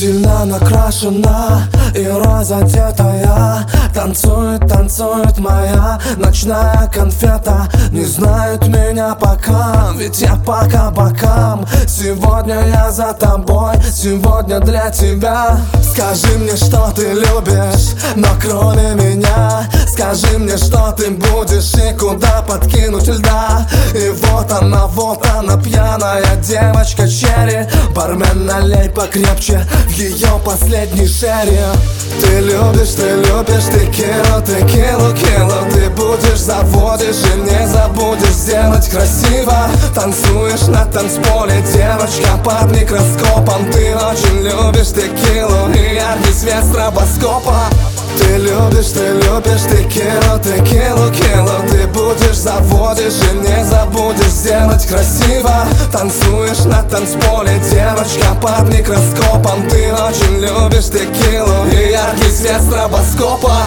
Сильно накрашена и разодетая, танцует, танцует моя ночная конфета. Не знает меня пока, ведь я по кабакам. Сегодня я за тобой, сегодня для тебя. Скажи мне, что ты любишь, но кроме меня. Скажи мне, что ты будешь и куда подкинуть льда. И вот она, пьяная девочка черри. Бармен, налей покрепче в ее последний шерри. Ты любишь текилу, текилу, килу. Ты будешь, заводишь и не забудешь сделать красиво. Танцуешь на танцполе, девочка под микроскопом. Ты очень любишь текилу и яркий свет стробоскопа. Ты любишь текилу, текилу, килу. Ты будешь, заводишь и не забудешь сделать красиво. Танцуешь на танцполе, девочка под микроскопом. Ты очень любишь текилу и яркий свет стробоскопа.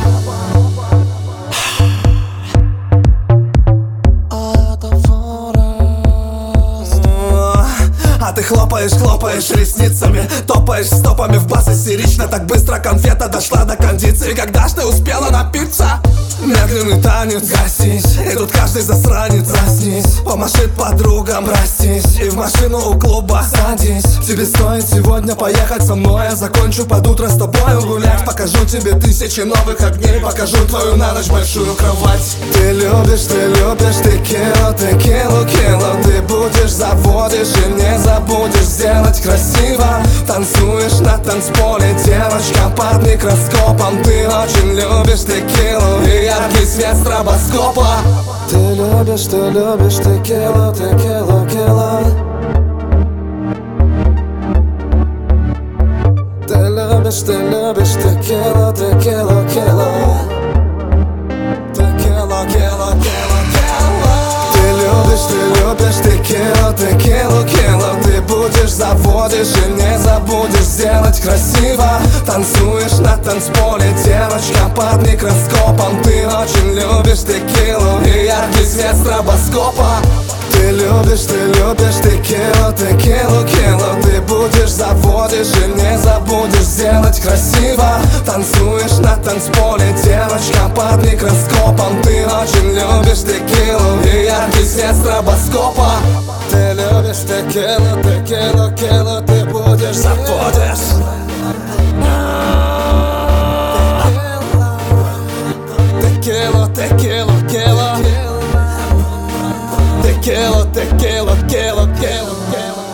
А ты хлопаешь ресницами, топаешь стопами в бас истерично. Так быстро конфета дошла до кондиции. Когда ж ты успела напиться? Медленный танец, гасись, и тут каждый засранец. Проснись, помашет подругам, простись, и в машину у клуба садись. Тебе стоит сегодня поехать со мной. Я закончу под утро с тобой гулять. Покажу тебе тысячи новых огней, покажу твою на ночь большую кровать. Ты любишь текилу, текилу, килу. Ты будешь, заводишь и не забудешь сделать красиво. Танцуешь на танцполе, девочка под микроскопом. Ты очень любишь текилу и яркий свет стробоскопа. Ты любишь текилу, текилу, килу. Ты любишь текилу, текилу, килу. Текилу, килу, килу, килу. Ты любишь текилу, текилу, килу. Ты будешь, заводишь и не забудешь сделать красиво. Танцуешь на танцполе, девочка под микроскопом. Ты очень любишь текилу и яркий свет стробоскопа. Ты любишь текилу, текилу, килу. Ты будешь, заводишь и не забудешь сделать красиво. Танцуешь на танцполе, девочка под микроскопом. Ты очень любишь текилу и яркий свет стробоскопа. Ты любишь текилу, текилу, килу. Ты будешь, заводишь. Текилу, текилу, килу. Текилу, текилу, килу, килу, килу.